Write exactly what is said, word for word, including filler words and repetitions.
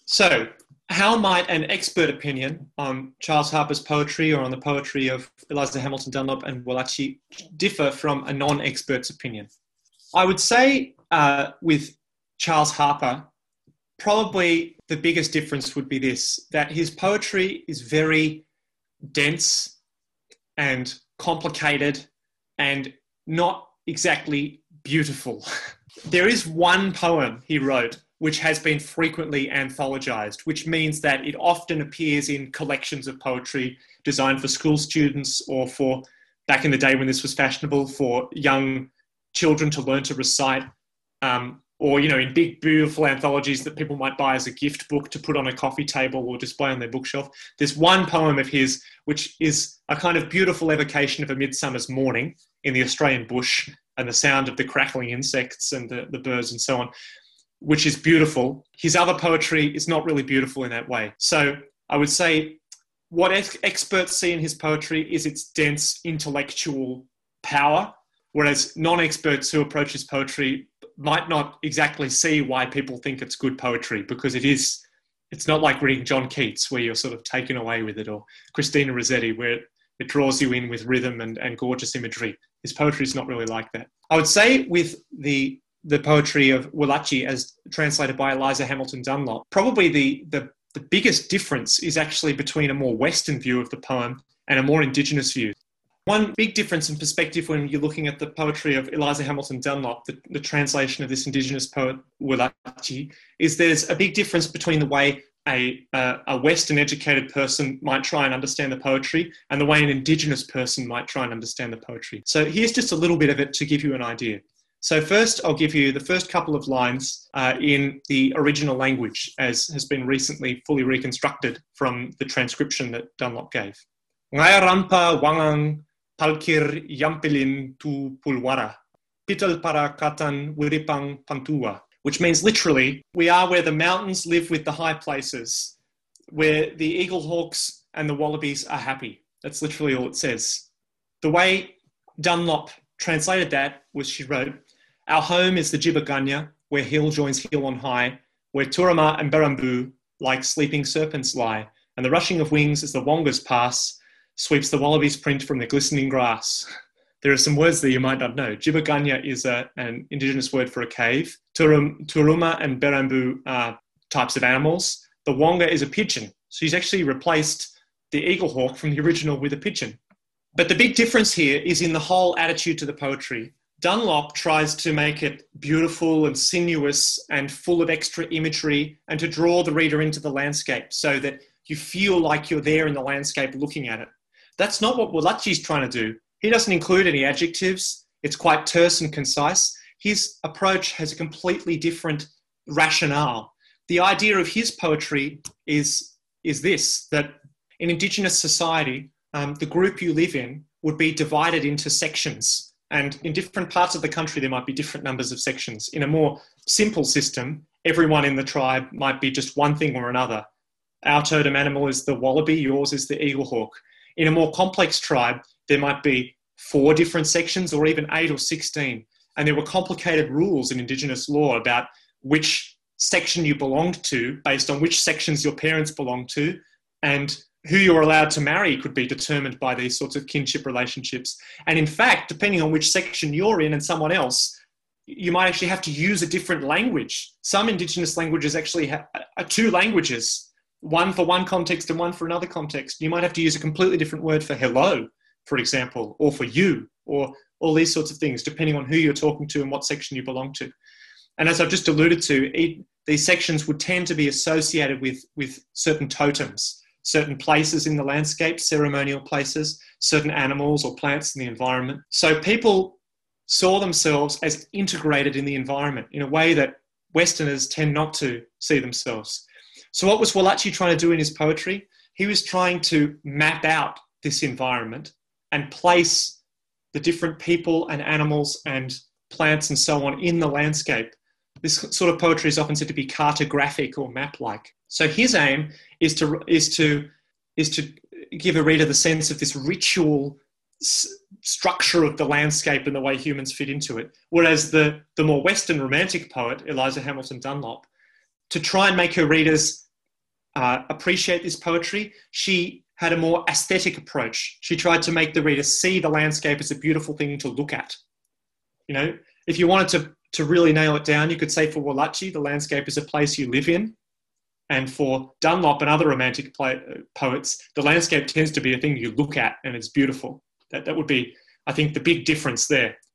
So, how might an expert opinion on Charles Harper's poetry or on the poetry of Eliza Hamilton Dunlop and Wallace differ from a non-expert's opinion? I would say uh, with Charles Harper, probably the biggest difference would be this, that his poetry is very dense and complicated and not exactly beautiful. There is one poem he wrote which has been frequently anthologized, which means that it often appears in collections of poetry designed for school students or for, back in the day when this was fashionable, for young children to learn to recite, um, or, you know, in big, beautiful anthologies that people might buy as a gift book to put on a coffee table or display on their bookshelf. There's one poem of his which is a kind of beautiful evocation of a midsummer's morning in the Australian bush and the sound of the crackling insects and the, the birds and so on, which is beautiful. His other poetry is not really beautiful in that way. So I would say what ex- experts see in his poetry is its dense intellectual power, whereas non-experts who approach his poetry might not exactly see why people think it's good poetry, because it is, it's not like reading John Keats where you're sort of taken away with it, or Christina Rossetti where it, it draws you in with rhythm and, and gorgeous imagery. His poetry is not really like that. I would say with the the poetry of Wallace as translated by Eliza Hamilton Dunlop, probably the, the, the biggest difference is actually between a more Western view of the poem and a more Indigenous view. One big difference in perspective when you're looking at the poetry of Eliza Hamilton Dunlop, the, the translation of this Indigenous poet Wallace, is there's a big difference between the way a, a, a Western educated person might try and understand the poetry and the way an Indigenous person might try and understand the poetry. So here's just a little bit of it to give you an idea. So first, I'll give you the first couple of lines uh, in the original language, as has been recently fully reconstructed from the transcription that Dunlop gave. Ngai rampa wangang palkir yampilin tu pulwara, pital para katan wiripang pantua, which means literally, we are where the mountains live with the high places, where the eagle hawks and the wallabies are happy. That's literally all it says. The way Dunlop translated that was, she wrote, our home is the Jibaganya, where hill joins hill on high, where Turama and Berambu like sleeping serpents lie, and the rushing of wings as the Wongas pass sweeps the wallabies print from the glistening grass. There are some words that you might not know. Jibaganya is a, an Indigenous word for a cave. Turum, Turuma and Berambu are types of animals. The Wonga is a pigeon. So he's actually replaced the eagle hawk from the original with a pigeon. But the big difference here is in the whole attitude to the poetry. Dunlop tries to make it beautiful and sinuous and full of extra imagery and to draw the reader into the landscape so that you feel like you're there in the landscape looking at it. That's not what Wallace's trying to do. He doesn't include any adjectives. It's quite terse and concise. His approach has a completely different rationale. The idea of his poetry is, is this, that in Indigenous society, um, the group you live in would be divided into sections. And in different parts of the country, there might be different numbers of sections. In a more simple system, everyone in the tribe might be just one thing or another. Our totem animal is the wallaby, yours is the eagle hawk. In a more complex tribe, there might be four different sections or even eight or sixteen. And there were complicated rules in Indigenous law about which section you belonged to based on which sections your parents belonged to, and who you're allowed to marry could be determined by these sorts of kinship relationships. And in fact, depending on which section you're in and someone else, you might actually have to use a different language. Some Indigenous languages actually have two languages, one for one context and one for another context. You might have to use a completely different word for hello, for example, or for you, or all these sorts of things, depending on who you're talking to and what section you belong to. And as I've just alluded to, these sections would tend to be associated with, with certain totems, certain places in the landscape, ceremonial places, certain animals or plants in the environment. So people saw themselves as integrated in the environment in a way that Westerners tend not to see themselves. So what was Wallace trying to do in his poetry? He was trying to map out this environment and place the different people and animals and plants and so on in the landscape. This sort of poetry is often said to be cartographic or map-like. So his aim is to is to is to give a reader the sense of this ritual s- structure of the landscape and the way humans fit into it. Whereas the the more Western romantic poet, Eliza Hamilton Dunlop, to try and make her readers uh, appreciate this poetry. She had a more aesthetic approach. She tried to make the reader see the landscape as a beautiful thing to look at. You know, if you wanted to, to really nail it down, you could say for Wallachi, the landscape is a place you live in. And for Dunlop and other romantic play, uh, poets, the landscape tends to be a thing you look at and it's beautiful. That, that would be, I think, the big difference there.